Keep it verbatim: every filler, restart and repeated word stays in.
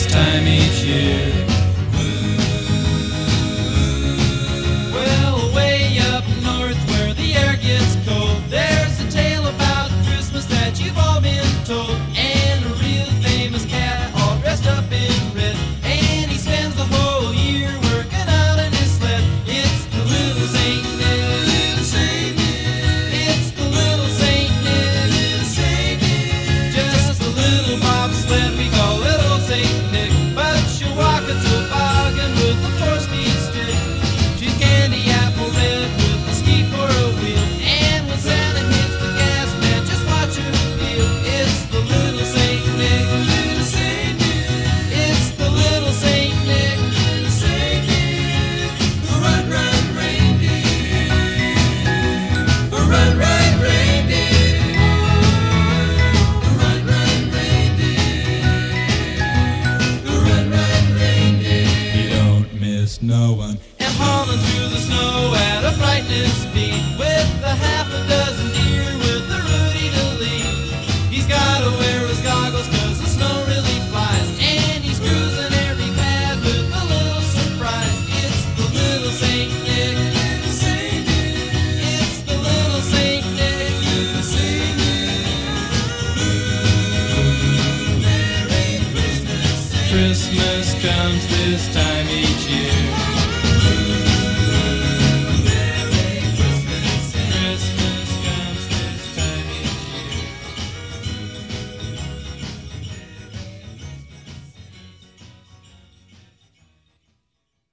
this time each year. Well, way up north where the air gets cold, there's a tale about Christmas that you've all been told. And a real famous cat all dressed up in red, and he spends the whole year working out in his sled. It's the little Saint Nick. Little Saint Nick. It's the little Saint Nick. Little Saint Nick. Just a little bobsled we call little Saint Nick, but she'll walk a toboggan with a four-speed stick. She's candy apple red with a ski for a wheel, and when Santa hits the gas, man, just watch her feel. It's the little Saint Nick. Little Saint Nick. It's the little Saint Nick. Little Saint Nick. Run, run, reindeer. Run, run, reindeer. Run, run, reindeer. Run, run, reindeer. You don't miss no one. And hauling through the snow at a frightening speed, with a half a dozen deer with a Rudy to lead. He's gotta wear